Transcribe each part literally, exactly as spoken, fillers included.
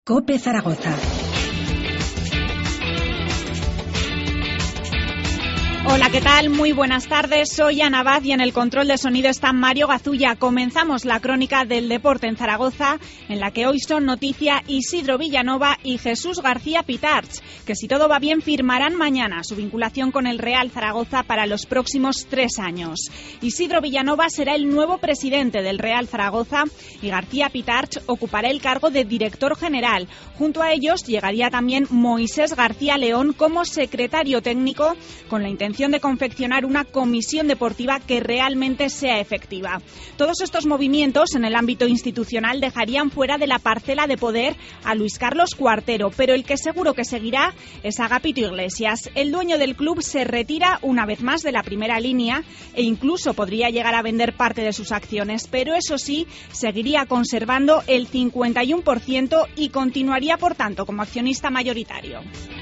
COPE Zaragoza. Hola, ¿qué tal? Muy buenas tardes. Soy Ana Abad y en el control de sonido está Mario Gazulla. Comenzamos la crónica del deporte en Zaragoza, en la que hoy son noticia Isidro Villanova y Jesús García Pitarch, que si todo va bien firmarán mañana su vinculación con el Real Zaragoza para los próximos tres años. Isidro Villanova será el nuevo presidente del Real Zaragoza y García Pitarch ocupará el cargo de director general. Junto a ellos llegaría también Moisés García León como secretario técnico, con la intención de confeccionar una comisión deportiva que realmente sea efectiva. Todos estos movimientos en el ámbito institucional dejarían fuera de la parcela de poder a Luis Carlos Cuartero, pero el que seguro que seguirá es Agapito Iglesias. El dueño del club se retira una vez más de la primera línea e incluso podría llegar a vender parte de sus acciones, pero eso sí, seguiría conservando el cincuenta y uno por ciento y continuaría, por tanto, como accionista mayoritario.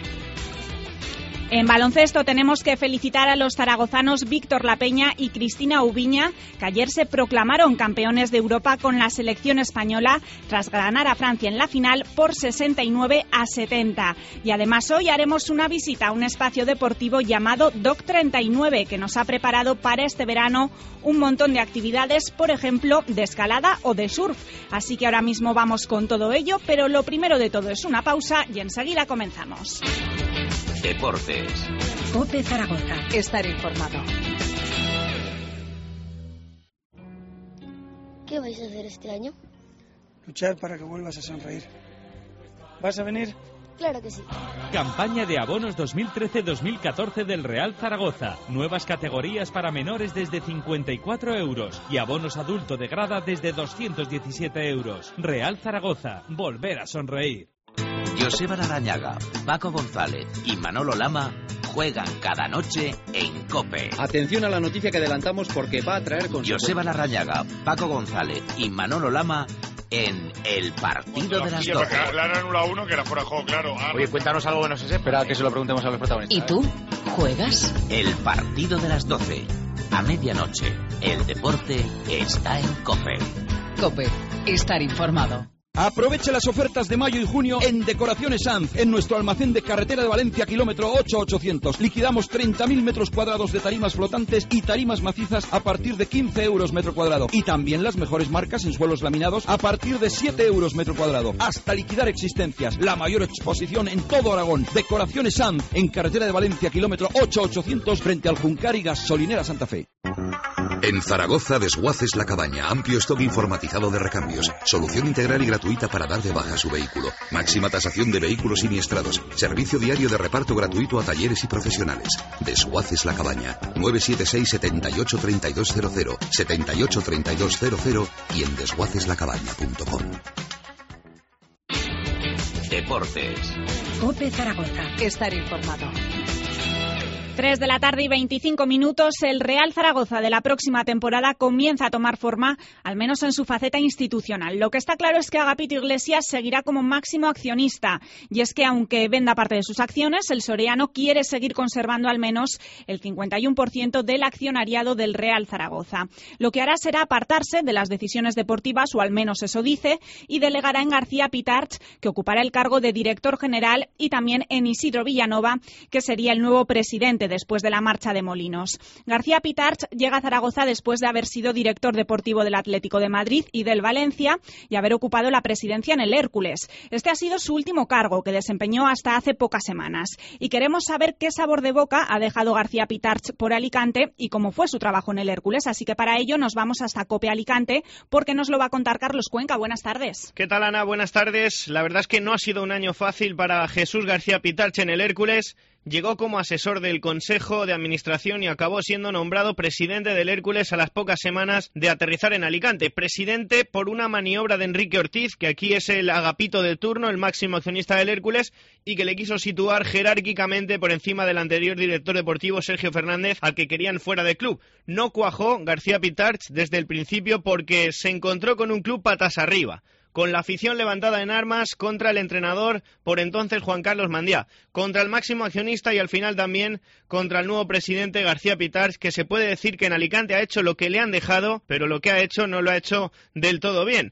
En baloncesto tenemos que felicitar a los zaragozanos Víctor Lapeña y Cristina Ubiña, que ayer se proclamaron campeones de Europa con la selección española tras ganar a Francia en la final por sesenta y nueve a setenta. Y además hoy haremos una visita a un espacio deportivo llamado Doc treinta y nueve, que nos ha preparado para este verano un montón de actividades, por ejemplo, de escalada o de surf. Así que ahora mismo vamos con todo ello, pero lo primero de todo es una pausa y enseguida comenzamos. Deportes. COPE Zaragoza. Estar informado. ¿Qué vais a hacer este año? Luchar para que vuelvas a sonreír. ¿Vas a venir? Claro que sí. Campaña de abonos dos mil trece dos mil catorce del Real Zaragoza. Nuevas categorías para menores desde cincuenta y cuatro euros y abonos adulto de grada desde doscientos diecisiete euros. Real Zaragoza. Volver a sonreír. Joseba Larrañaga, Paco González y Manolo Lama juegan cada noche en COPE. Atención a la noticia que adelantamos porque va a traer consecuencias. Joseba Larrañaga, Paco González y Manolo Lama en el partido de las doce. Le han anulado uno que era fuera de juego, claro. Ah, Oye, cuéntanos algo que no se sepa. Espera que se lo preguntemos a los protagonistas. ¿Y tú? ¿Juegas? El partido de las doce. A medianoche. El deporte está en COPE. COPE. Estar informado. Aproveche las ofertas de mayo y junio en Decoraciones Sanz, en nuestro almacén de carretera de Valencia, kilómetro ocho ochocientos. Liquidamos treinta mil metros cuadrados de tarimas flotantes y tarimas macizas a partir de quince euros metro cuadrado. Y también las mejores marcas en suelos laminados a partir de siete euros metro cuadrado. Hasta liquidar existencias. La mayor exposición en todo Aragón. Decoraciones Sanz, en carretera de Valencia, kilómetro ocho ochocientos, frente al Juncar y Gasolinera Santa Fe. En Zaragoza, Desguaces La Cabaña. Amplio stock informatizado de recambios. Solución integral y gratuita para dar de baja su vehículo. Máxima tasación de vehículos siniestrados. Servicio diario de reparto gratuito a talleres y profesionales. Desguaces La Cabaña. nueve siete seis, siete ocho, tres dos cero cero, siete ocho, tres dos cero cero y en desguaces la cabaña punto com. Deportes. COPE Zaragoza. Estar informado. tres de la tarde y veinticinco minutos, el Real Zaragoza de la próxima temporada comienza a tomar forma, al menos en su faceta institucional. Lo que está claro es que Agapito Iglesias seguirá como máximo accionista, y es que aunque venda parte de sus acciones, el soreano quiere seguir conservando al menos el cincuenta y uno por ciento del accionariado del Real Zaragoza. Lo que hará será apartarse de las decisiones deportivas, o al menos eso dice, y delegará en García Pitarch, que ocupará el cargo de director general, y también en Isidro Villanova, que sería el nuevo presidente después de la marcha de Molinos. García Pitarch llega a Zaragoza después de haber sido director deportivo del Atlético de Madrid y del Valencia y haber ocupado la presidencia en el Hércules. Este ha sido su último cargo, que desempeñó hasta hace pocas semanas. Y queremos saber qué sabor de boca ha dejado García Pitarch por Alicante y cómo fue su trabajo en el Hércules. Así que para ello nos vamos hasta COPE Alicante, porque nos lo va a contar Carlos Cuenca. Buenas tardes. ¿Qué tal, Ana? Buenas tardes. La verdad es que no ha sido un año fácil para Jesús García Pitarch en el Hércules. Llegó como asesor del Consejo de Administración y acabó siendo nombrado presidente del Hércules a las pocas semanas de aterrizar en Alicante. Presidente por una maniobra de Enrique Ortiz, que aquí es el agapito de turno, el máximo accionista del Hércules, y que le quiso situar jerárquicamente por encima del anterior director deportivo, Sergio Fernández, al que querían fuera del club. No cuajó García Pitarch desde el principio porque se encontró con un club patas arriba, con la afición levantada en armas contra el entrenador por entonces Juan Carlos Mandiá, contra el máximo accionista y al final también contra el nuevo presidente García Pitarch, que se puede decir que en Alicante ha hecho lo que le han dejado, pero lo que ha hecho no lo ha hecho del todo bien.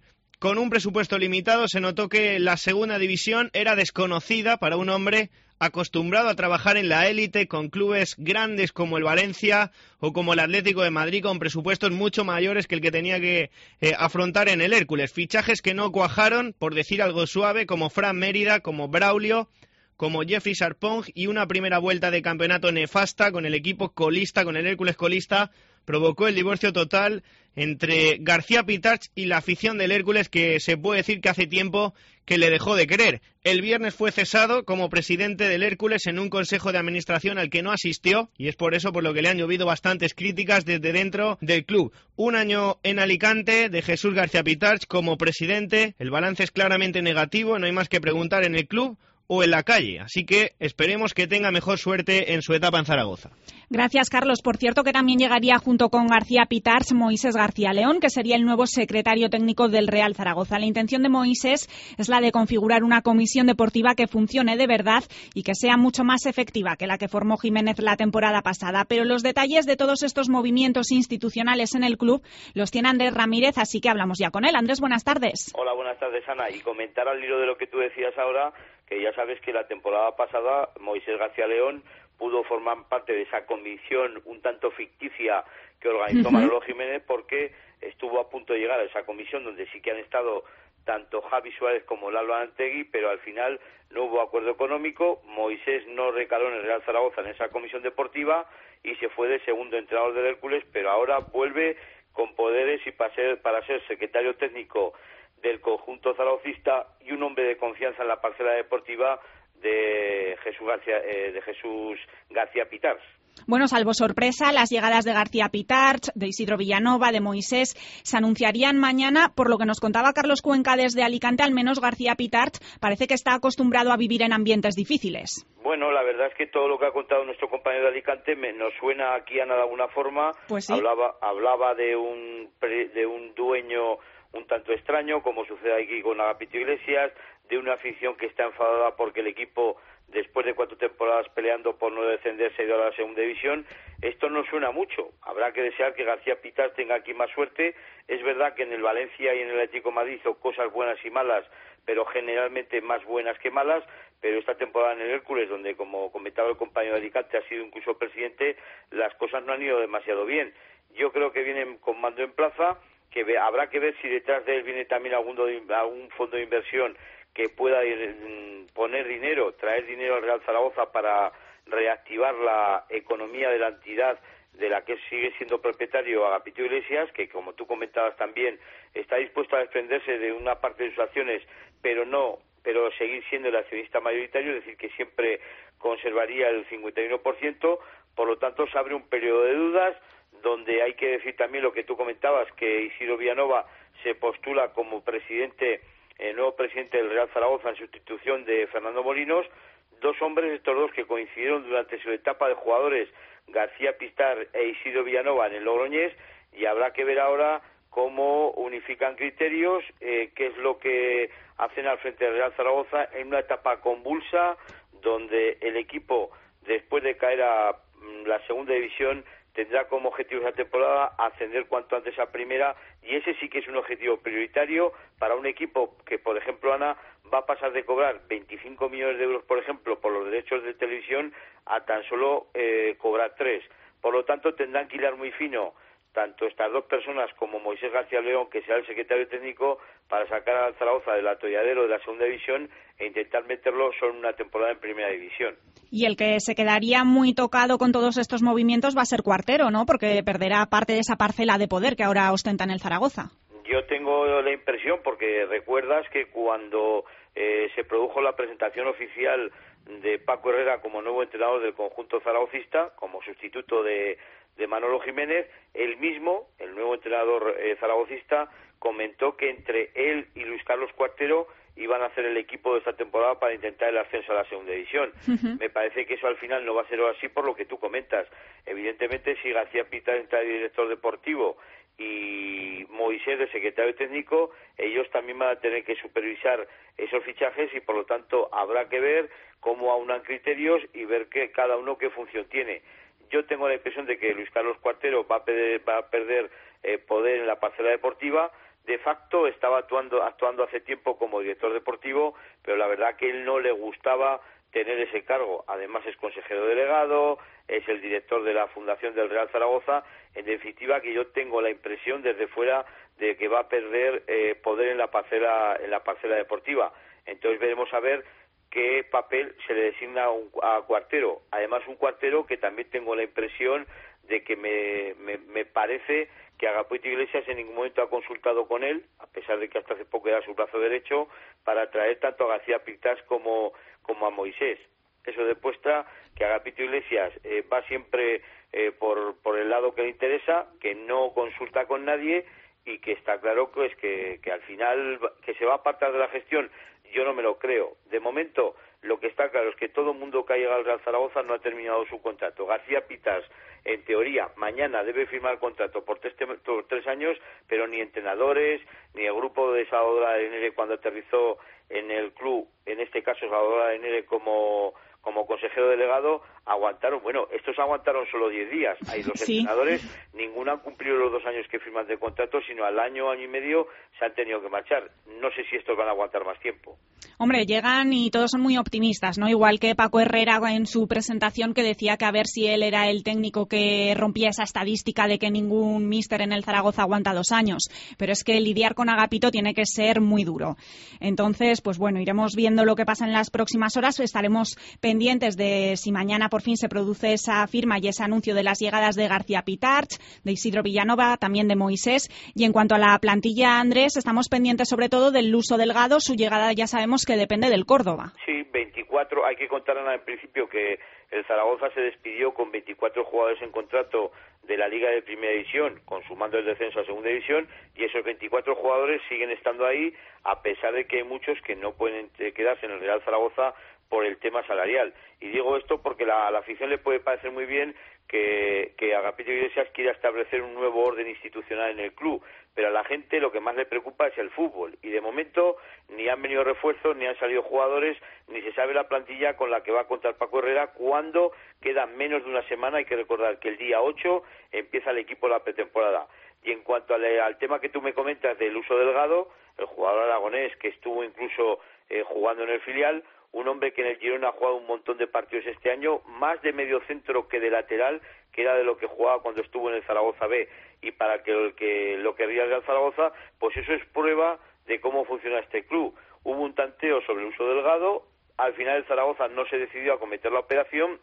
con un presupuesto limitado, se notó que la segunda división era desconocida para un hombre acostumbrado a trabajar en la élite con clubes grandes como el Valencia o como el Atlético de Madrid, con presupuestos mucho mayores que el que tenía que eh, afrontar en el Hércules. Fichajes que no cuajaron, por decir algo suave, como Fran Mérida, como Braulio, como Jeffrey Sarpong, y una primera vuelta de campeonato nefasta con el equipo colista, con el Hércules colista, provocó el divorcio total entre García Pitarch y la afición del Hércules, que se puede decir que hace tiempo que le dejó de querer. El viernes fue cesado como presidente del Hércules en un consejo de administración al que no asistió, y es por eso por lo que le han llovido bastantes críticas desde dentro del club. Un año en Alicante de Jesús García Pitarch como presidente, el balance es claramente negativo, no hay más que preguntar en el club o en la calle, así que esperemos que tenga mejor suerte en su etapa en Zaragoza. Gracias, Carlos. Por cierto, que también llegaría junto con García Pitarch Moisés García León, que sería el nuevo secretario técnico del Real Zaragoza. La intención de Moisés es la de configurar una comisión deportiva que funcione de verdad y que sea mucho más efectiva que la que formó Jiménez la temporada pasada. Pero los detalles de todos estos movimientos institucionales en el club los tiene Andrés Ramírez, así que hablamos ya con él. Andrés, buenas tardes. Hola, buenas tardes, Ana. Y comentar al hilo de lo que tú decías ahora, que ya sabes que la temporada pasada Moisés García León pudo formar parte de esa comisión un tanto ficticia que organizó uh-huh. Manolo Jiménez, porque estuvo a punto de llegar a esa comisión donde sí que han estado tanto Javi Suárez como Lalo Antegui, pero al final no hubo acuerdo económico. Moisés no recaló en el Real Zaragoza en esa comisión deportiva y se fue de segundo entrenador del Hércules, pero ahora vuelve con poderes y para ser, para ser secretario técnico del conjunto zaragocista y un hombre de confianza en la parcela deportiva de Jesús García, eh, de Jesús García Pitarch. Bueno, salvo sorpresa, las llegadas de García Pitarch, de Isidro Villanova, de Moisés, se anunciarían mañana. Por lo que nos contaba Carlos Cuenca desde Alicante, al menos García Pitarch parece que está acostumbrado a vivir en ambientes difíciles. Bueno, la verdad es que todo lo que ha contado nuestro compañero de Alicante me, nos suena aquí a de alguna forma. Pues sí. Hablaba, hablaba de un, de un dueño un tanto extraño, como sucede aquí con Agapito Iglesias, de una afición que está enfadada porque el equipo, después de cuatro temporadas peleando por no descender, se ha ido a la segunda división. Esto no suena mucho. Habrá que desear que García Pitarch tenga aquí más suerte. Es verdad que en el Valencia y en el Atlético de Madrid hizo cosas buenas y malas, pero generalmente más buenas que malas. Pero esta temporada en el Hércules, donde, como comentaba el compañero de Alicante, ha sido incluso presidente, las cosas no han ido demasiado bien. Yo creo que vienen con mando en plaza, que ve, habrá que ver si detrás de él viene también algún, algún fondo de inversión que pueda ir, mm, poner dinero, traer dinero al Real Zaragoza para reactivar la economía de la entidad de la que sigue siendo propietario Agapito Iglesias, que, como tú comentabas también, está dispuesto a desprenderse de una parte de sus acciones, pero no, pero seguir siendo el accionista mayoritario, es decir, que siempre conservaría el cincuenta y uno por ciento. Por lo tanto, se abre un periodo de dudas, donde hay que decir también lo que tú comentabas, que Isidro Villanova se postula como presidente, el nuevo presidente del Real Zaragoza, en sustitución de Fernando Molinos. Dos hombres, estos dos, que coincidieron durante su etapa de jugadores, García Pitarch e Isidro Villanova, en el Logroñés, y habrá que ver ahora cómo unifican criterios, eh, qué es lo que hacen al frente del Real Zaragoza en una etapa convulsa, donde el equipo, después de caer a mm, la segunda división, tendrá como objetivo esa temporada ascender cuanto antes a primera, y ese sí que es un objetivo prioritario para un equipo que, por ejemplo, Ana, va a pasar de cobrar veinticinco millones de euros, por ejemplo, por los derechos de televisión, a tan solo eh, cobrar tres. Por lo tanto, tendrán que hilar muy fino tanto estas dos personas como Moisés García León, que será el secretario técnico, para sacar al Zaragoza del atolladero de la segunda división e intentar meterlo solo una temporada en primera división. Y el que se quedaría muy tocado con todos estos movimientos va a ser Cuartero, ¿no? Porque perderá parte de esa parcela de poder que ahora ostenta en el Zaragoza. Yo tengo la impresión, porque recuerdas que cuando eh, se produjo la presentación oficial de Paco Herrera como nuevo entrenador del conjunto zaragocista, como sustituto de, de Manolo Jiménez, él mismo, el nuevo entrenador eh, zaragocista, comentó que entre él y Luis Carlos Cuartero iban a hacer el equipo de esta temporada para intentar el ascenso a la segunda división. Uh-huh. Me parece que eso al final no va a ser así, por lo que tú comentas. Evidentemente, si García Pitarch entra de director deportivo y Moisés de secretario técnico, ellos también van a tener que supervisar esos fichajes, y por lo tanto habrá que ver cómo aunan criterios y ver que cada uno qué función tiene. Yo tengo la impresión de que Luis Carlos Cuartero va a perder, va a perder eh, poder en la parcela deportiva, de facto estaba actuando, actuando hace tiempo como director deportivo, pero la verdad que él no le gustaba tener ese cargo. Además es consejero delegado, es el director de la Fundación del Real Zaragoza. En definitiva, que yo tengo la impresión desde fuera de que va a perder eh, poder en la parcela en la parcela deportiva. Entonces veremos a ver qué papel se le designa a, un, a Cuartero. Además, un Cuartero que también tengo la impresión de que me, me, me parece que Agapito Iglesias en ningún momento ha consultado con él, a pesar de que hasta hace poco era su brazo derecho, para traer tanto a García Pictas como, como a Moisés. Eso demuestra que Agapito Iglesias eh, va siempre eh, por, por el lado que le interesa, que no consulta con nadie y que está claro que, es que, que al final que se va a apartar de la gestión. Yo no me lo creo. De momento, lo que está claro es que todo el mundo que ha llegado al Real Zaragoza no ha terminado su contrato. García Pictas, en teoría, mañana debe firmar el contrato por tres, por tres años, pero ni entrenadores, ni el grupo de Salvador Arenere cuando aterrizó en el club, en este caso Salvador Arenere como, como consejero delegado, aguantaron. Bueno, estos aguantaron solo diez días. Ahí los sí. entrenadores, ninguno han cumplido los dos años que firman de contrato, sino al año, año y medio se han tenido que marchar. No sé si estos van a aguantar más tiempo. Hombre, llegan y todos son muy optimistas, ¿no? Igual que Paco Herrera en su presentación, que decía que a ver si él era el técnico que rompía esa estadística de que ningún míster en el Zaragoza aguanta dos años. Pero es que lidiar con Agapito tiene que ser muy duro. Entonces, pues bueno, iremos viendo lo que pasa en las próximas horas. Estaremos pendientes de si mañana por fin se produce esa firma y ese anuncio de las llegadas de García Pitarch, de Isidro Villanova, también de Moisés. Y en cuanto a la plantilla, Andrés, estamos pendientes sobre todo del Luso Delgado. Su llegada ya sabemos que depende del Córdoba. Sí, veinticuatro. Hay que contar en principio que el Zaragoza se despidió con veinticuatro jugadores en contrato de la Liga de Primera División, consumando el descenso a Segunda División, y esos veinticuatro jugadores siguen estando ahí, a pesar de que hay muchos que no pueden quedarse en el Real Zaragoza por el tema salarial. Y digo esto porque la, a la afición le puede parecer muy bien que, que Agapito Iglesias quiera establecer un nuevo orden institucional en el club, pero a la gente lo que más le preocupa es el fútbol, y de momento ni han venido refuerzos, ni han salido jugadores, ni se sabe la plantilla con la que va a contar Paco Herrera cuando queda menos de una semana. Hay que recordar que el día ocho empieza el equipo la pretemporada. Y en cuanto al, al tema que tú me comentas del Luso Delgado, el jugador aragonés que estuvo incluso eh, jugando en el filial, un hombre que en el Girona ha jugado un montón de partidos este año, más de medio centro que de lateral, que era de lo que jugaba cuando estuvo en el Zaragoza B, y para que el que lo querría el Real Zaragoza, pues eso es prueba de cómo funciona este club. Hubo un tanteo sobre el Luso Delgado, al final el Zaragoza no se decidió a cometer la operación,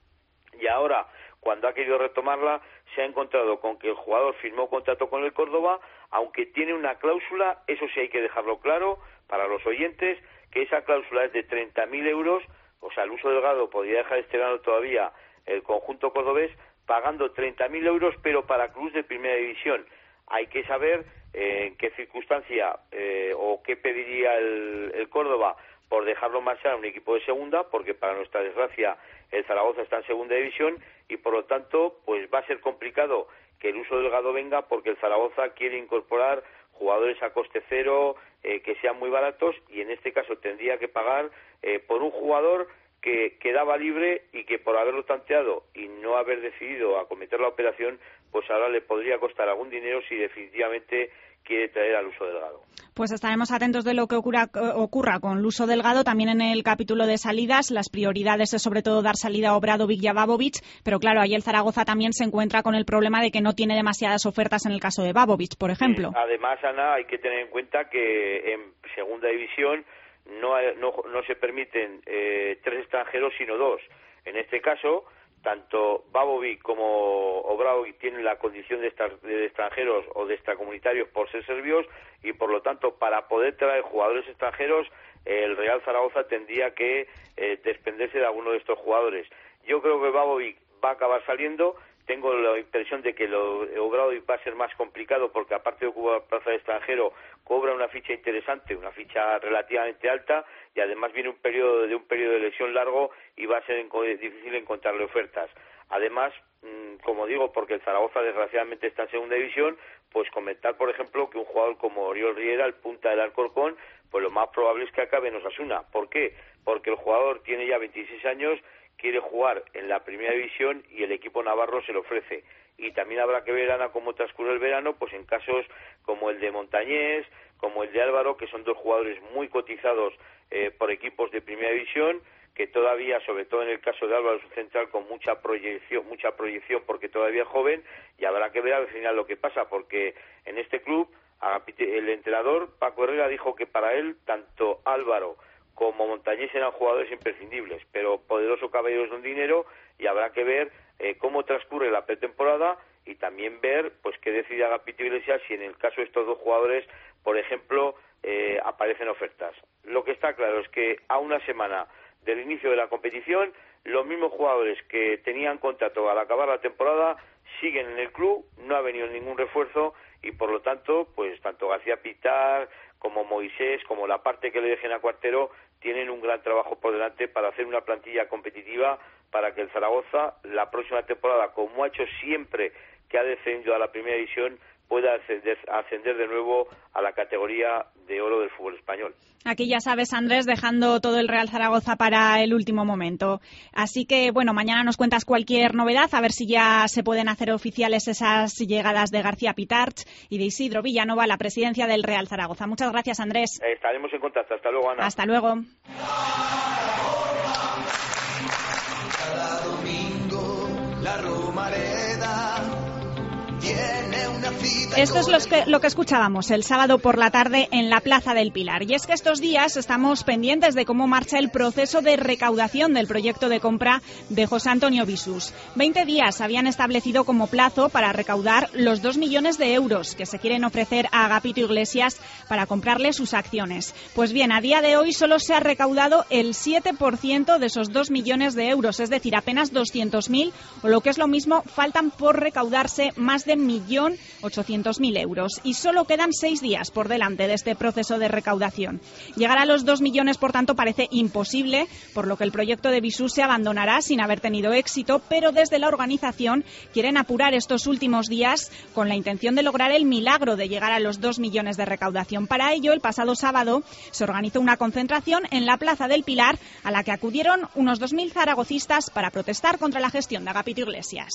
y ahora, cuando ha querido retomarla, se ha encontrado con que el jugador firmó contrato con el Córdoba, aunque tiene una cláusula, eso sí hay que dejarlo claro para los oyentes, que esa cláusula es de treinta mil euros, o sea, el Luso Delgado podría dejar este verano todavía el conjunto cordobés pagando treinta mil euros, pero para clubes de primera división. Hay que saber eh, en qué circunstancia eh, o qué pediría el, el Córdoba por dejarlo marchar a un equipo de segunda, porque para nuestra desgracia el Zaragoza está en segunda división y por lo tanto pues va a ser complicado que el Luso Delgado venga, porque el Zaragoza quiere incorporar jugadores a coste cero, eh, que sean muy baratos, y en este caso tendría que pagar eh, por un jugador que quedaba libre y que por haberlo tanteado y no haber decidido acometer la operación, pues ahora le podría costar algún dinero si definitivamente quiere traer al Luso Delgado. Pues estaremos atentos de lo que ocurra, ocurra con Luso Delgado. También en el capítulo de salidas, las prioridades es sobre todo dar salida a Obradovic y a Babovic, pero claro, ahí el Zaragoza también se encuentra con el problema de que no tiene demasiadas ofertas en el caso de Babovic, por ejemplo. Sí, además, Ana, hay que tener en cuenta que en segunda división no, no, no se permiten eh, tres extranjeros, sino dos. En este caso, tanto Babovic como Obradovic tienen la condición de, estar, de extranjeros o de extracomunitarios por ser serbios, y por lo tanto, para poder traer jugadores extranjeros, eh, el Real Zaragoza tendría que eh, desprenderse de alguno de estos jugadores. Yo creo que Babovic va a acabar saliendo. Tengo la impresión de que lo Obradovic va a ser más complicado, porque aparte de ocupar plaza de extranjero, cobra una ficha interesante, una ficha relativamente alta, y además viene un periodo de un periodo de lesión largo y va a ser difícil encontrarle ofertas. Además, como digo, porque el Zaragoza desgraciadamente está en segunda división, pues comentar, por ejemplo, que un jugador como Oriol Riera, el punta del Alcorcón, pues lo más probable es que acabe en Osasuna. ¿Por qué? Porque el jugador tiene ya veintiséis años, quiere jugar en la primera división y el equipo navarro se lo ofrece. Y también habrá que ver, Ana, cómo transcurre el verano, pues en casos como el de Montañés, como el de Álvaro, que son dos jugadores muy cotizados eh, por equipos de primera división, que todavía, sobre todo en el caso de Álvaro, es un central con mucha proyección, mucha proyección porque todavía es joven, y habrá que ver al final lo que pasa, porque en este club el entrenador Paco Herrera dijo que para él tanto Álvaro como Montañés eran jugadores imprescindibles, pero poderoso caballero es un dinero, y habrá que ver eh, cómo transcurre la pretemporada y también ver pues qué decide Agapito Iglesias si en el caso de estos dos jugadores, por ejemplo, eh, aparecen ofertas. Lo que está claro es que a una semana del inicio de la competición, los mismos jugadores que tenían contrato al acabar la temporada siguen en el club, no ha venido ningún refuerzo y por lo tanto, pues tanto García Pitar como Moisés, como la parte que le dejen a Cuartero, tienen un gran trabajo por delante para hacer una plantilla competitiva para que el Zaragoza, la próxima temporada, como ha hecho siempre que ha descendido a la primera división, pueda ascender, ascender de nuevo a la categoría de oro del fútbol español. Aquí ya sabes, Andrés, dejando todo el Real Zaragoza para el último momento. Así que, bueno, mañana nos cuentas cualquier novedad, a ver si ya se pueden hacer oficiales esas llegadas de García Pitarch y de Isidro Villanova a la presidencia del Real Zaragoza. Muchas gracias, Andrés. Eh, estaremos en contacto. Hasta luego, Ana. Hasta luego. Cada domingo la Romareda tiene una cita. Esto es lo que, lo que escuchábamos el sábado por la tarde en la Plaza del Pilar. Y es que estos días estamos pendientes de cómo marcha el proceso de recaudación del proyecto de compra de José Antonio Visus. Veinte días habían establecido como plazo para recaudar los dos millones de euros que se quieren ofrecer a Agapito Iglesias para comprarle sus acciones. Pues bien, a día de hoy solo se ha recaudado el siete por ciento de esos dos millones de euros, es decir, apenas doscientos mil, o lo que es lo mismo, faltan por recaudarse más de un millón ochocientos mil euros. Y solo quedan seis días por delante de este proceso de recaudación. Llegar a los dos millones, por tanto, parece imposible, por lo que el proyecto de Visus se abandonará sin haber tenido éxito, pero desde la organización quieren apurar estos últimos días con la intención de lograr el milagro de llegar a los dos millones de recaudación. Para ello, el pasado sábado se organizó una concentración en la Plaza del Pilar a la que acudieron unos dos mil zaragocistas para protestar contra la gestión de Agapito Iglesias.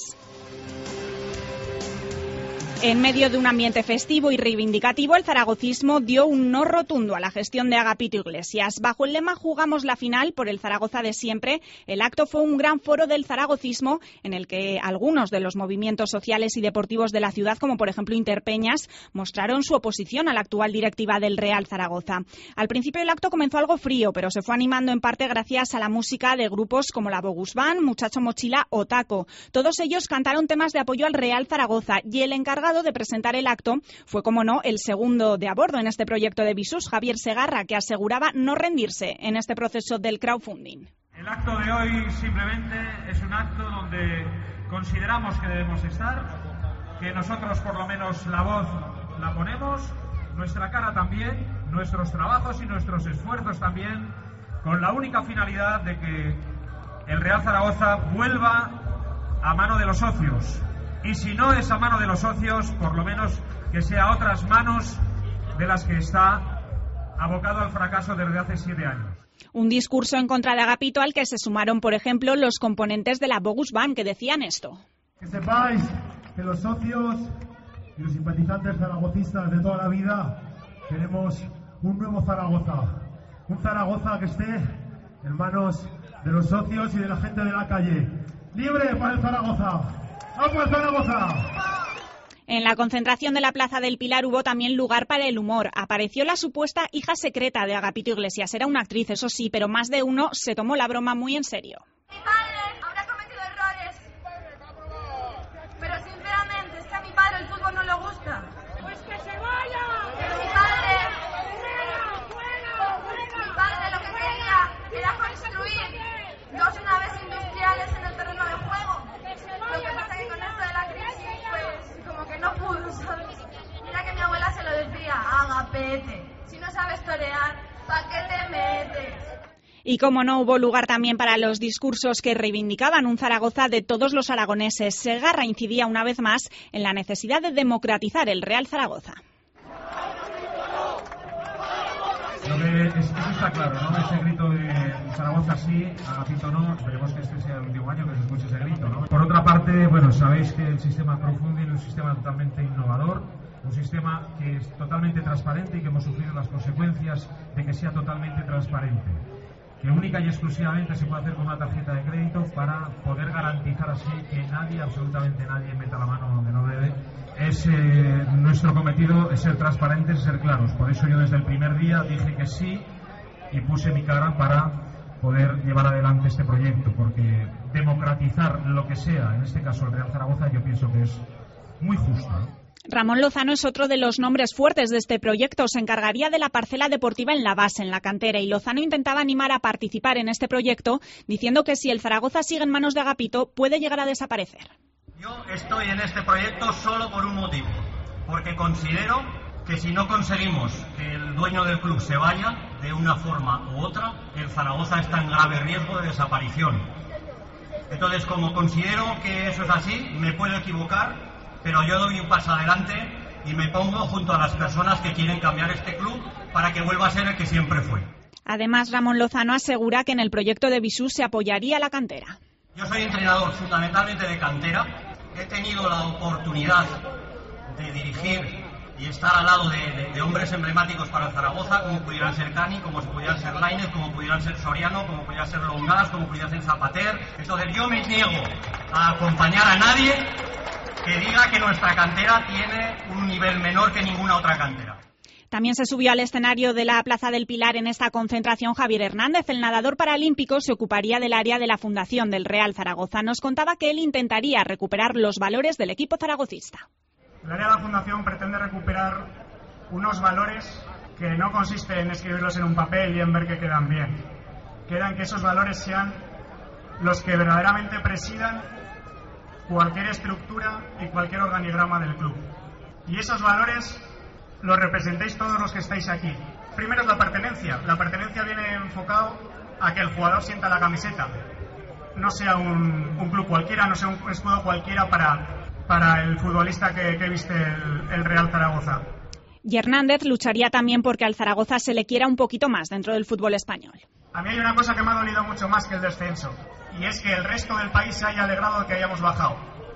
En medio de un ambiente festivo y reivindicativo, el zaragocismo dio un no rotundo a la gestión de Agapito Iglesias. Bajo el lema "Jugamos la final por el Zaragoza de siempre", el acto fue un gran foro del zaragocismo en el que algunos de los movimientos sociales y deportivos de la ciudad, como por ejemplo Interpeñas, mostraron su oposición a la actual directiva del Real Zaragoza. Al principio el acto comenzó algo frío, pero se fue animando en parte gracias a la música de grupos como la Bogus Band, Muchacho Mochila o Taco. Todos ellos cantaron temas de apoyo al Real Zaragoza y el encargado de presentar el acto fue, como no, el segundo de a bordo en este proyecto de Visus, Javier Segarra, que aseguraba no rendirse en este proceso del crowdfunding. El acto de hoy simplemente es un acto donde consideramos que debemos estar, que nosotros por lo menos la voz la ponemos, nuestra cara también, nuestros trabajos y nuestros esfuerzos también, con la única finalidad de que el Real Zaragoza vuelva a mano de los socios. Y si no es a mano de los socios, por lo menos que sea a otras manos de las que está abocado al fracaso desde hace siete años. Un discurso en contra de Agapito al que se sumaron, por ejemplo, los componentes de la Bogus Band, que decían esto. Que sepáis que los socios y los simpatizantes zaragocistas de toda la vida queremos un nuevo Zaragoza. Un Zaragoza que esté en manos de los socios y de la gente de la calle. ¡Libre para el Zaragoza! ¡Vamos, Zaragoza! En la concentración de la Plaza del Pilar hubo también lugar para el humor. Apareció la supuesta hija secreta de Agapito Iglesias. Era una actriz, eso sí, pero más de uno se tomó la broma muy en serio. Mi padre habrá cometido errores, pero sinceramente es que a mi padre el fútbol no le gusta. ¡Pues que se vaya! Pero mi padre... Mi padre lo que quería era construir dos naves industriales en el terreno de juego. Lo que pasa que con esto de la crisis, pues, como que no pudo, ¿sabes? Mira que mi abuela se lo decía, Agapete, si no sabes torear, ¿pa' qué te metes? Y como no, hubo lugar también para los discursos que reivindicaban un Zaragoza de todos los aragoneses. Segarra incidía una vez más en la necesidad de democratizar el Real Zaragoza. Lo que es, eso está claro, ¿no? Ese grito de Zaragoza sí, Agapito no. Esperemos que este sea el último año que se escuche ese grito, ¿no? Por otra parte, bueno, sabéis que el sistema crowdfunding es un sistema totalmente innovador, un sistema que es totalmente transparente y que hemos sufrido las consecuencias de que sea totalmente transparente, que única y exclusivamente se puede hacer con una tarjeta de crédito para poder garantizar así que nadie, absolutamente nadie, meta la mano donde no debe. Es, eh, nuestro cometido es ser transparentes y ser claros. Por eso yo desde el primer día dije que sí y puse mi cara para poder llevar adelante este proyecto, porque democratizar lo que sea, en este caso el Real Zaragoza, yo pienso que es muy justo, ¿no? Ramón Lozano es otro de los nombres fuertes de este proyecto. Se encargaría de la parcela deportiva en la base, en la cantera, y Lozano intentaba animar a participar en este proyecto, diciendo que si el Zaragoza sigue en manos de Agapito, puede llegar a desaparecer. Yo estoy en este proyecto solo por un motivo, porque considero que si no conseguimos que el dueño del club se vaya de una forma u otra, el Zaragoza está en grave riesgo de desaparición. Entonces, como considero que eso es así, me puedo equivocar, pero yo doy un paso adelante y me pongo junto a las personas que quieren cambiar este club para que vuelva a ser el que siempre fue. Además, Ramón Lozano asegura que en el proyecto de Bisú se apoyaría la cantera. Yo soy entrenador fundamentalmente de cantera. He tenido la oportunidad de dirigir y estar al lado de, de, de hombres emblemáticos para el Zaragoza, como pudieran ser Cani, como pudieran ser Lainez, como pudieran ser Soriano, como pudieran ser Longadas, como pudieran ser Zapater. Entonces yo me niego a acompañar a nadie que diga que nuestra cantera tiene un nivel menor que ninguna otra cantera. También se subió al escenario de la Plaza del Pilar en esta concentración Javier Hernández. El nadador paralímpico se ocuparía del área de la Fundación del Real Zaragoza. Nos contaba que él intentaría recuperar los valores del equipo zaragocista. El área de la Fundación pretende recuperar unos valores que no consisten en escribirlos en un papel y en ver que quedan bien. Quedan que esos valores sean los que verdaderamente presidan cualquier estructura y cualquier organigrama del club. Y esos valores los representéis todos los que estáis aquí. Primero es la pertenencia. La pertenencia viene enfocado a que el jugador sienta la camiseta. No sea un, un club cualquiera, no sea un escudo cualquiera para, para el futbolista que, que viste el, el Real Zaragoza. Y Hernández lucharía también porque al Zaragoza se le quiera un poquito más dentro del fútbol español. A mí hay una cosa que me ha dolido mucho más que el descenso, y es que el resto del país se haya alegrado de que hayamos bajado.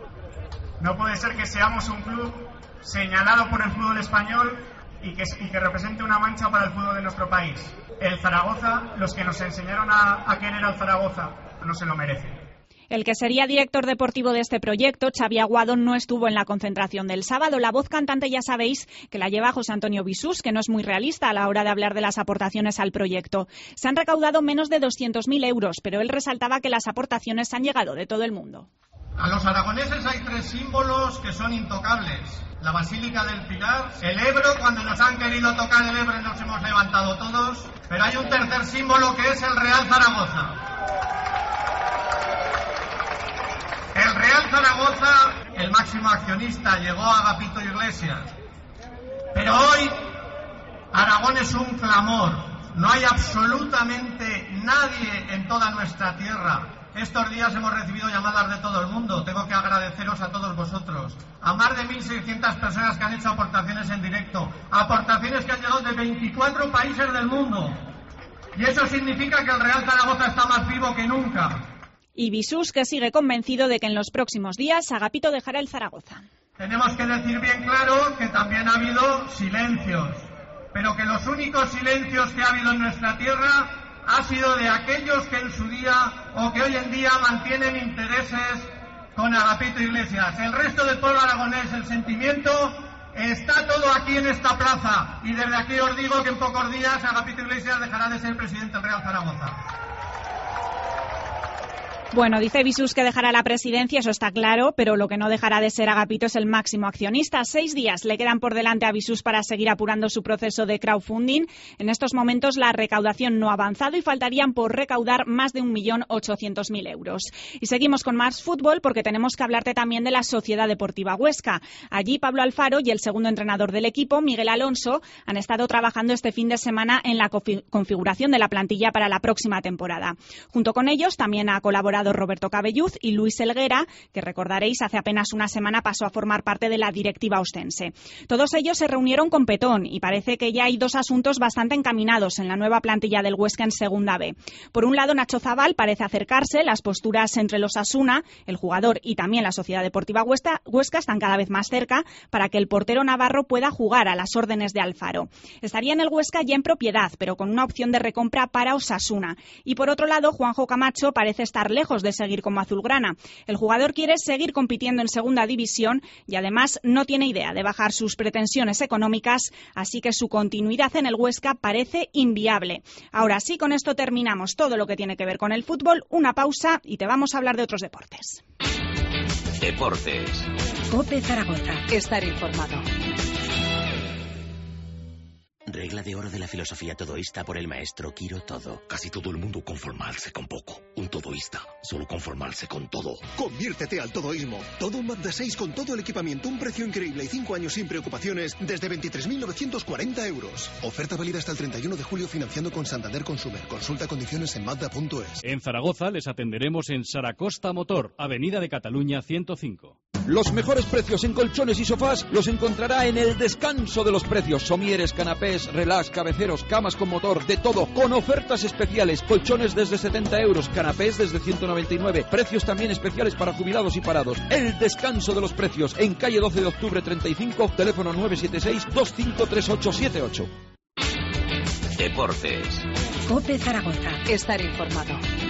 No puede ser que seamos un club señalado por el fútbol español y que, y que represente una mancha para el fútbol de nuestro país. El Zaragoza, los que nos enseñaron a, a querer al Zaragoza, no se lo merecen. El que sería director deportivo de este proyecto, Xavi Aguado, no estuvo en la concentración del sábado. La voz cantante ya sabéis que la lleva José Antonio Bisús, que no es muy realista a la hora de hablar de las aportaciones al proyecto. Se han recaudado menos de doscientos mil euros, pero él resaltaba que las aportaciones han llegado de todo el mundo. A los aragoneses hay tres símbolos que son intocables. La Basílica del Pilar, el Ebro, cuando nos han querido tocar el Ebro nos hemos levantado todos, pero hay un tercer símbolo que es el Real Zaragoza. El Real Zaragoza, el máximo accionista, llegó a Agapito Iglesias. Pero hoy Aragón es un clamor. No hay absolutamente nadie en toda nuestra tierra. Estos días hemos recibido llamadas de todo el mundo. Tengo que agradeceros a todos vosotros. A más de mil seiscientas personas que han hecho aportaciones en directo. Aportaciones que han llegado de veinticuatro países del mundo. Y eso significa que el Real Zaragoza está más vivo que nunca. Y Bisús, que sigue convencido de que en los próximos días Agapito dejará el Zaragoza. Tenemos que decir bien claro que también ha habido silencios. Pero que los únicos silencios que ha habido en nuestra tierra ha sido de aquellos que en su día o que hoy en día mantienen intereses con Agapito Iglesias. El resto del pueblo aragonés, el sentimiento está todo aquí en esta plaza. Y desde aquí os digo que en pocos días Agapito Iglesias dejará de ser presidente del Real Zaragoza. Bueno, dice Bisús que dejará la presidencia, eso está claro, pero lo que no dejará de ser Agapito es el máximo accionista. Seis días le quedan por delante a Bisús para seguir apurando su proceso de crowdfunding. En estos momentos la recaudación no ha avanzado y faltarían por recaudar más de un millón ochocientos mil euros. Y seguimos con más fútbol porque tenemos que hablarte también de la Sociedad Deportiva Huesca. Allí Pablo Alfaro y el segundo entrenador del equipo, Miguel Alonso, han estado trabajando este fin de semana en la configuración de la plantilla para la próxima temporada. Junto con ellos también ha colaborado jugador Roberto Cabelluz y Luis Helguera, que recordaréis hace apenas una semana pasó a formar parte de la directiva ostense. Todos ellos se reunieron con Petón y parece que ya hay dos asuntos bastante encaminados en la nueva plantilla del Huesca en Segunda B. Por un lado, Nacho Zabal parece acercarse, las posturas entre los Asuna, el jugador y también la Sociedad Deportiva Huesca, Huesca están cada vez más cerca para que el portero navarro pueda jugar a las órdenes de Alfaro. Estaría en el Huesca ya en propiedad, pero con una opción de recompra para Osasuna. Y por otro lado, Juanjo Camacho parece estar lejos de seguir como azulgrana. El jugador quiere seguir compitiendo en Segunda División y además no tiene idea de bajar sus pretensiones económicas, así que su continuidad en el Huesca parece inviable. Ahora sí, con esto terminamos todo lo que tiene que ver con el fútbol. Una pausa y te vamos a hablar de otros deportes. Deportes. COPE Zaragoza. Estar informado. Regla de oro de la filosofía todoísta por el maestro Quiro Todo. Casi todo el mundo conformarse con poco. Un todoísta, solo conformarse con todo. Conviértete al todoísmo. Todo un Mazda seis con todo el equipamiento, un precio increíble y cinco años sin preocupaciones desde veintitrés mil novecientos cuarenta euros. Oferta válida hasta el treinta y uno de julio financiando con Santander Consumer. Consulta condiciones en mazda punto es. En Zaragoza les atenderemos en Saracosta Motor, Avenida de Cataluña ciento cinco. Los mejores precios en colchones y sofás los encontrará en el descanso de los precios. Somieres, canapés, relax, cabeceros, camas con motor, de todo, con ofertas especiales. Colchones desde setenta euros, canapés desde ciento noventa y nueve. Precios también especiales para jubilados y parados. El descanso de los precios en calle doce de octubre treinta y cinco, teléfono nueve siete seis, dos cinco tres ocho siete ocho. Deportes. COPE Zaragoza. Estar informado.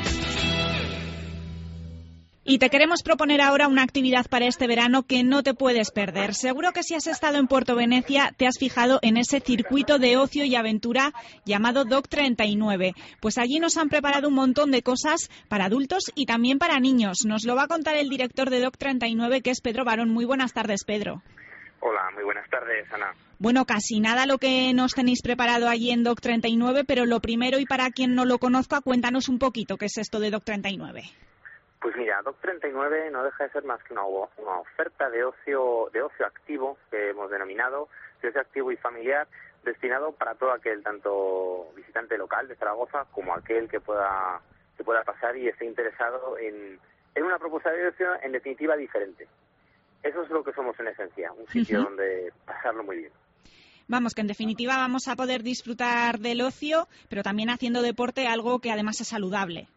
Y te queremos proponer ahora una actividad para este verano que no te puedes perder. Seguro que si has estado en Puerto Venecia te has fijado en ese circuito de ocio y aventura llamado Dock treinta y nueve. Pues allí nos han preparado un montón de cosas para adultos y también para niños. Nos lo va a contar el director de Dock treinta y nueve, que es Pedro Barón. Muy buenas tardes, Pedro. Hola, muy buenas tardes, Ana. Bueno, casi nada lo que nos tenéis preparado allí en Dock treinta y nueve, pero lo primero, y para quien no lo conozca, cuéntanos un poquito qué es esto de Dock treinta y nueve. Pues mira, Dock treinta y nueve no deja de ser más que una, una oferta de ocio de ocio activo, que hemos denominado, de ocio activo y familiar, destinado para todo aquel, tanto visitante local de Zaragoza como aquel que pueda que pueda pasar y esté interesado en, en una propuesta de ocio, en definitiva, diferente. Eso es lo que somos en esencia, un sitio uh-huh. donde pasarlo muy bien. Vamos, que en definitiva vamos a poder disfrutar del ocio, pero también haciendo deporte, algo que además es saludable.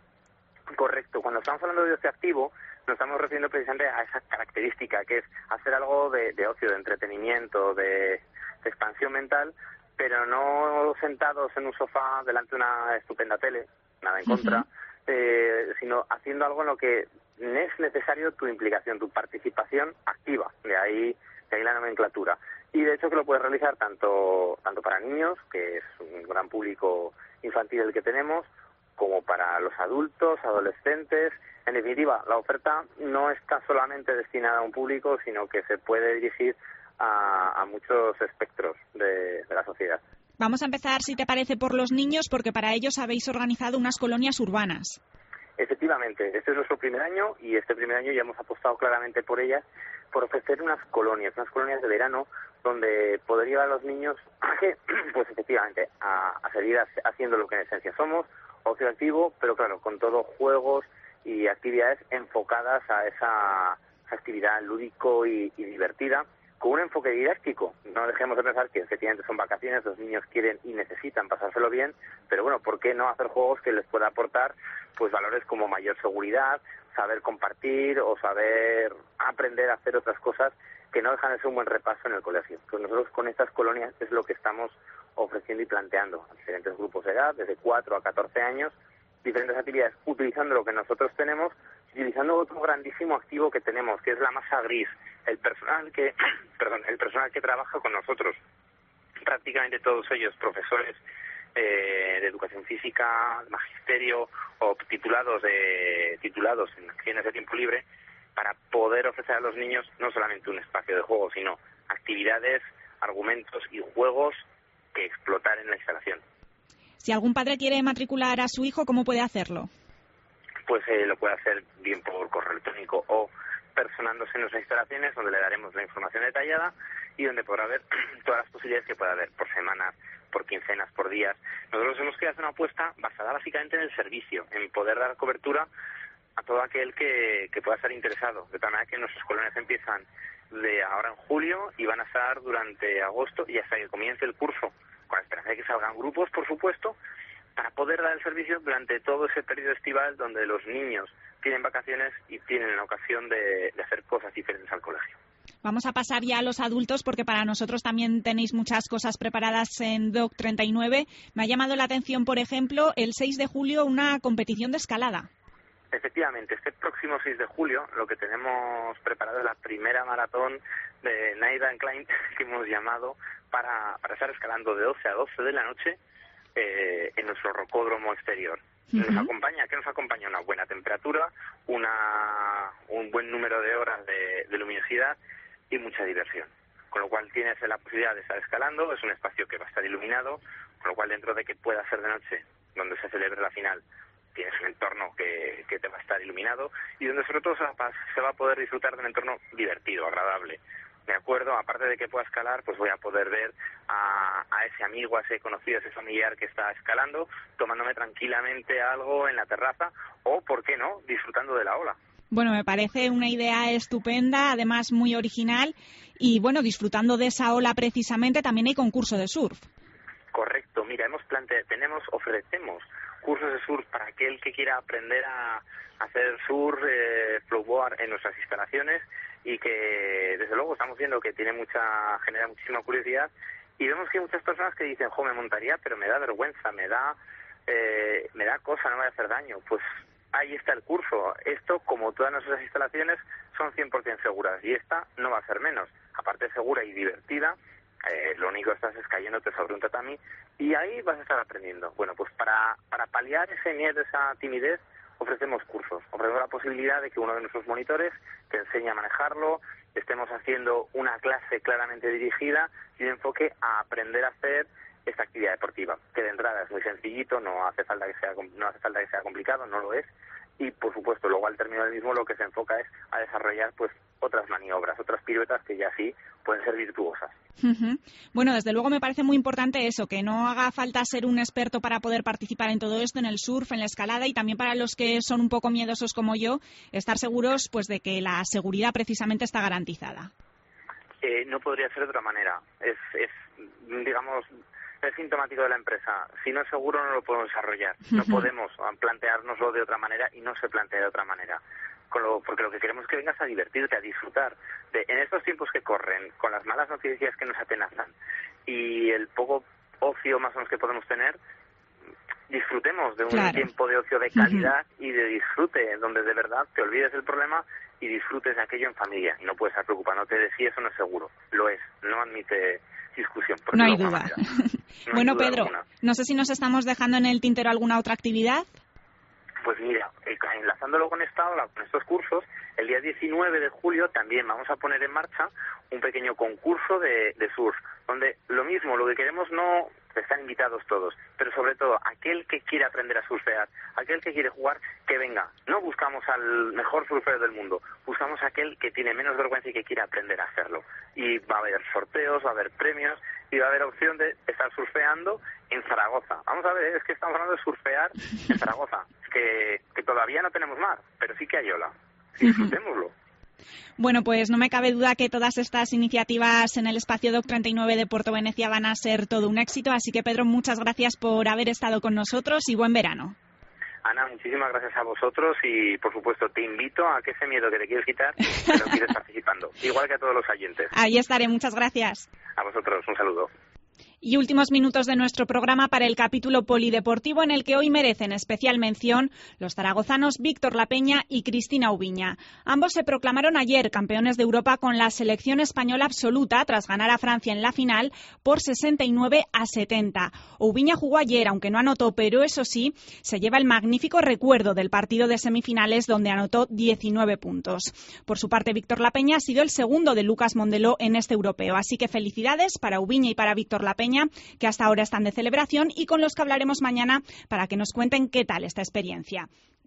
Correcto. Cuando estamos hablando de ocio activo, nos estamos refiriendo precisamente a esa característica, que es hacer algo de, de ocio, de entretenimiento, de, de expansión mental, pero no sentados en un sofá delante de una estupenda tele, nada en contra, uh-huh. eh, sino haciendo algo en lo que es necesario tu implicación, tu participación activa, de ahí, de ahí la nomenclatura. Y de hecho que lo puedes realizar tanto, tanto para niños, que es un gran público infantil el que tenemos, como para los adultos, adolescentes. En definitiva, la oferta no está solamente destinada a un público, sino que se puede dirigir a, a muchos espectros de, de la sociedad. Vamos a empezar, si te parece, por los niños, porque para ellos habéis organizado unas colonias urbanas. Efectivamente, este es nuestro primer año y este primer año ya hemos apostado claramente por ellas, por ofrecer unas colonias, unas colonias de verano, donde poder llevar a los niños a que, pues efectivamente, a, a seguir haciendo lo que en esencia somos, ocio activo, pero claro, con todos juegos y actividades enfocadas a esa, esa actividad lúdico y, y divertida, con un enfoque didáctico. No dejemos de pensar que efectivamente son vacaciones, los niños quieren y necesitan pasárselo bien, pero bueno, ¿por qué no hacer juegos que les pueda aportar pues valores como mayor seguridad, saber compartir o saber aprender a hacer otras cosas que no dejan de ser un buen repaso en el colegio? Pues nosotros con estas colonias es lo que estamos ofreciendo y planteando a diferentes grupos de edad, desde cuatro a catorce años, diferentes actividades, utilizando lo que nosotros tenemos, utilizando otro grandísimo activo que tenemos, que es la masa gris, el personal que, perdón, el personal que trabaja con nosotros, prácticamente todos ellos profesores eh, de educación física, magisterio o titulados de titulados en acciones de tiempo libre, para poder ofrecer a los niños no solamente un espacio de juego, sino actividades, argumentos y juegos que explotar en la instalación. Si algún padre quiere matricular a su hijo, ¿cómo puede hacerlo? Pues eh, lo puede hacer bien por correo electrónico o personándose en nuestras instalaciones, donde le daremos la información detallada y donde podrá ver todas las posibilidades que pueda haber por semanas, por quincenas, por días. Nosotros hemos querido hacer una apuesta basada básicamente en el servicio, en poder dar cobertura a todo aquel que, que pueda estar interesado. De tal manera que nuestras colonias empiezan de ahora en julio y van a estar durante agosto y hasta que comience el curso, con la esperanza de que salgan grupos, por supuesto, para poder dar el servicio durante todo ese periodo estival donde los niños tienen vacaciones y tienen la ocasión de, de hacer cosas diferentes al colegio. Vamos a pasar ya a los adultos porque para nosotros también tenéis muchas cosas preparadas en D O C treinta y nueve. Me ha llamado la atención, por ejemplo, el seis de julio una competición de escalada. Efectivamente, este próximo seis de julio lo que tenemos preparado es la primera maratón de Night and Climb que hemos llamado para, para estar escalando de doce a doce de la noche eh, en nuestro rocódromo exterior. Nos uh-huh. acompaña, ¿qué nos acompaña? Una buena temperatura, una un buen número de horas de, de luminosidad y mucha diversión. Con lo cual tienes la posibilidad de estar escalando, es un espacio que va a estar iluminado, con lo cual dentro de que pueda ser de noche, donde se celebre la final, tienes un entorno que, que te va a estar iluminado y donde sobre todo se va, se va a poder disfrutar de un entorno divertido, agradable. Me acuerdo, aparte de que pueda escalar, pues voy a poder ver a, a ese amigo, a ese conocido, a ese familiar que está escalando, tomándome tranquilamente algo en la terraza o, ¿por qué no?, disfrutando de la ola. Bueno, me parece una idea estupenda, además muy original y, bueno, disfrutando de esa ola precisamente también hay concurso de surf. Correcto, mira, hemos plante tenemos, ofrecemos cursos de surf para aquel que quiera aprender a hacer surf, eh, flowboard en nuestras instalaciones y que desde luego estamos viendo que tiene mucha genera muchísima curiosidad y vemos que hay muchas personas que dicen, jo, me montaría, pero me da vergüenza, me da eh, me da cosa, no me va a hacer daño. Pues ahí está el curso. Esto, como todas nuestras instalaciones, son cien por ciento seguras y esta no va a ser menos. Aparte de segura y divertida, eh, lo único que estás es cayéndote sobre un tatami y ahí vas a estar aprendiendo. Bueno, pues para, para paliar ese miedo, esa timidez, ofrecemos cursos. Ofrecemos la posibilidad de que uno de nuestros monitores te enseñe a manejarlo, estemos haciendo una clase claramente dirigida y un enfoque a aprender a hacer esta actividad deportiva, que de entrada es muy sencillito, no hace falta que sea no hace falta que sea complicado, no lo es, y por supuesto luego al término del mismo lo que se enfoca es a desarrollar pues otras maniobras, otras piruetas que ya sí pueden ser virtuosas. Uh-huh. Bueno, desde luego me parece muy importante eso, que no haga falta ser un experto para poder participar en todo esto, en el surf, en la escalada y también para los que son un poco miedosos como yo, estar seguros pues de que la seguridad precisamente está garantizada. Eh, no podría ser de otra manera, es, es digamos... es sintomático de la empresa. Si no es seguro no lo podemos desarrollar. No podemos planteárnoslo de otra manera y no se plantea de otra manera. Con lo, porque lo que queremos es que vengas a divertirte, a disfrutar. De, en estos tiempos que corren, con las malas noticias que nos atenazan y el poco ocio más o menos que podemos tener, disfrutemos de un claro. tiempo de ocio de calidad uh-huh. y de disfrute, donde de verdad te olvides del problema y disfrutes de aquello en familia. Y no puedes estar preocupándote de si eso no es seguro. Lo es. No admite discusión. No hay duda. No bueno, hay duda Pedro, alguna. No sé si nos estamos dejando en el tintero alguna otra actividad. Pues mira, enlazándolo con esta ola, con estos cursos, el día diecinueve de julio también vamos a poner en marcha un pequeño concurso de, de surf, donde lo mismo, lo que queremos no... están invitados todos, pero sobre todo aquel que quiere aprender a surfear, aquel que quiere jugar, que venga. No buscamos al mejor surfero del mundo, buscamos a aquel que tiene menos vergüenza y que quiere aprender a hacerlo. Y va a haber sorteos, va a haber premios y va a haber opción de estar surfeando en Zaragoza. Vamos a ver, es que estamos hablando de surfear en Zaragoza, que, que todavía no tenemos mar, pero sí que hay ola. Disfrutémoslo. Bueno, pues no me cabe duda que todas estas iniciativas en el espacio D O C treinta y nueve de Puerto Venecia van a ser todo un éxito, así que Pedro, muchas gracias por haber estado con nosotros y buen verano. Ana, muchísimas gracias a vosotros y por supuesto te invito a que ese miedo que te quieres quitar, que lo quieres participando, igual que a todos los oyentes. Ahí estaré, muchas gracias. A vosotros, un saludo. Y últimos minutos de nuestro programa para el capítulo polideportivo en el que hoy merecen especial mención los zaragozanos Víctor Lapeña y Cristina Ubiña. Ambos se proclamaron ayer campeones de Europa con la selección española absoluta tras ganar a Francia en la final por sesenta y nueve a setenta. Ubiña jugó ayer, aunque no anotó, pero eso sí, se lleva el magnífico recuerdo del partido de semifinales donde anotó diecinueve puntos. Por su parte, Víctor Lapeña ha sido el segundo de Lucas Mondeló en este europeo, así que felicidades para Ubiña y para Víctor Lapeña, que hasta ahora están de celebración y con los que hablaremos mañana para que nos cuenten qué tal esta experiencia.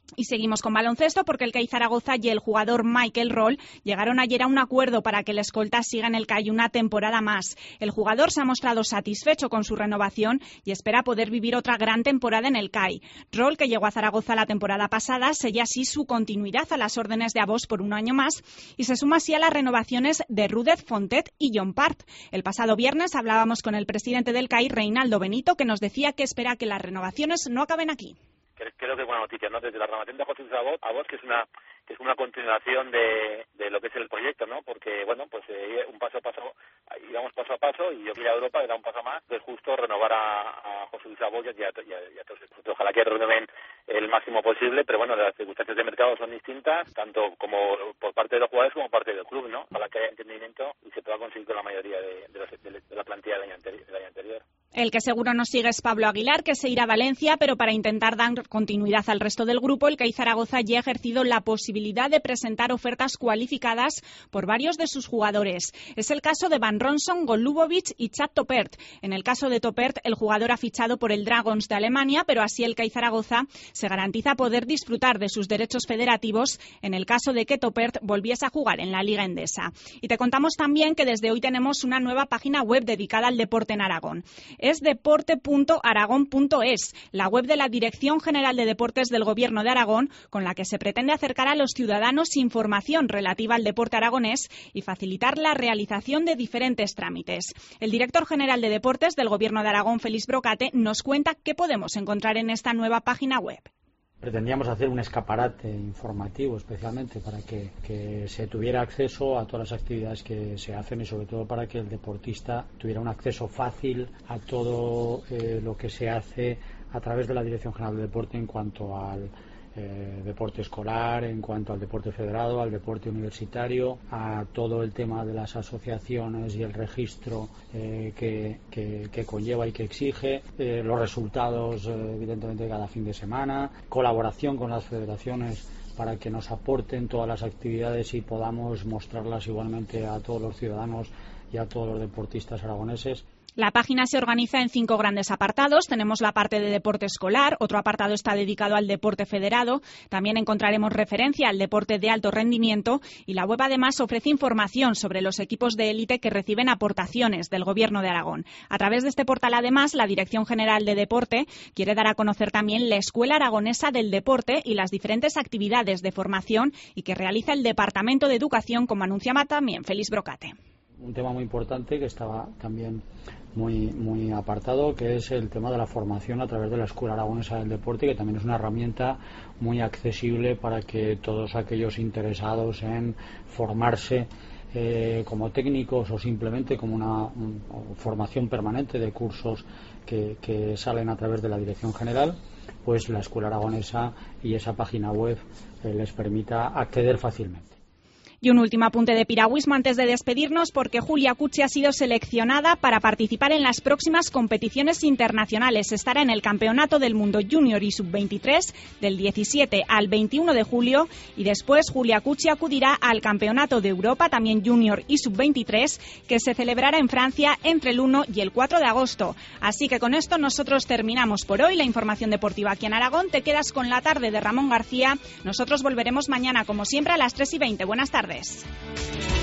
Y seguimos con baloncesto porque el C A I Zaragoza y el jugador Michael Roll llegaron ayer a un acuerdo para que el escolta siga en el C A I una temporada más. El jugador se ha mostrado satisfecho con su renovación y espera poder vivir otra gran temporada en el C A I. Roll, que llegó a Zaragoza la temporada pasada, sella así su continuidad a las órdenes de Avos por un año más y se suma así a las renovaciones de Rudez, Fontet y John Part. El pasado viernes hablábamos con el presidente del C A I, Reinaldo Benito, que nos decía que espera que las renovaciones no acaben aquí. Creo que es buena noticia, ¿no? Desde la renovación de José Luis Avos, que es una que es una continuación de, de lo que es el proyecto, ¿no? Porque, bueno, pues eh, un paso a paso, íbamos paso a paso y yo quería a Europa, era un paso más, pues justo renovar a, a José Luis Avos y a, y, a, y a todos. Ojalá que renueven el máximo posible, pero bueno, las circunstancias de mercado son distintas, tanto como por parte de los jugadores como por parte del club, ¿no? Ojalá que haya entendimiento y se pueda conseguir con la mayoría de, de, los, de, de la plantilla del año anterior. Del año anterior. El que seguro nos sigue es Pablo Aguilar, que se irá a Valencia, pero para intentar dar continuidad al resto del grupo, el C A I Zaragoza ya ha ejercido la posibilidad de presentar ofertas cualificadas por varios de sus jugadores. Es el caso de Van Ronson, Golubovic y Chad Topert. En el caso de Topert, el jugador ha fichado por el Dragons de Alemania, pero así el C A I Zaragoza se garantiza poder disfrutar de sus derechos federativos en el caso de que Topert volviese a jugar en la Liga Endesa. Y te contamos también que desde hoy tenemos una nueva página web dedicada al deporte en Aragón. Es deporte punto aragón punto es, la web de la Dirección General de Deportes del Gobierno de Aragón, con la que se pretende acercar a los ciudadanos información relativa al deporte aragonés y facilitar la realización de diferentes trámites. El director general de Deportes del Gobierno de Aragón, Félix Brocate, nos cuenta qué podemos encontrar en esta nueva página web. Pretendíamos hacer un escaparate informativo especialmente para que, que se tuviera acceso a todas las actividades que se hacen y sobre todo para que el deportista tuviera un acceso fácil a todo eh, lo que se hace a través de la Dirección General de Deporte en cuanto al eh, deporte escolar, en cuanto al deporte federado, al deporte universitario, a todo el tema de las asociaciones y el registro eh, que, que, que conlleva y que exige, eh, los resultados eh, evidentemente de cada fin de semana, colaboración con las federaciones para que nos aporten todas las actividades y podamos mostrarlas igualmente a todos los ciudadanos y a todos los deportistas aragoneses. La página se organiza en cinco grandes apartados. Tenemos la parte de deporte escolar, otro apartado está dedicado al deporte federado, también encontraremos referencia al deporte de alto rendimiento y la web además ofrece información sobre los equipos de élite que reciben aportaciones del Gobierno de Aragón. A través de este portal además la Dirección General de Deporte quiere dar a conocer también la Escuela Aragonesa del Deporte y las diferentes actividades de formación y que realiza el Departamento de Educación, como anunciaba también Félix Brocate. Un tema muy importante que estaba también muy muy apartado, que es el tema de la formación a través de la Escuela Aragonesa del Deporte, que también es una herramienta muy accesible para que todos aquellos interesados en formarse eh, como técnicos o simplemente como una un, formación permanente de cursos que, que salen a través de la Dirección General, pues la Escuela Aragonesa y esa página web eh, les permita acceder fácilmente. Y un último apunte de piragüismo antes de despedirnos, porque Julia Cucci ha sido seleccionada para participar en las próximas competiciones internacionales. Estará en el Campeonato del Mundo Junior y sub veintitrés del diecisiete al veintiuno de julio y después Julia Cucci acudirá al Campeonato de Europa, también Junior y sub veintitrés, que se celebrará en Francia entre el uno y el cuatro de agosto. Así que con esto nosotros terminamos por hoy la información deportiva aquí en Aragón. Te quedas con la tarde de Ramón García. Nosotros volveremos mañana, como siempre, a las tres y veinte. Buenas tardes.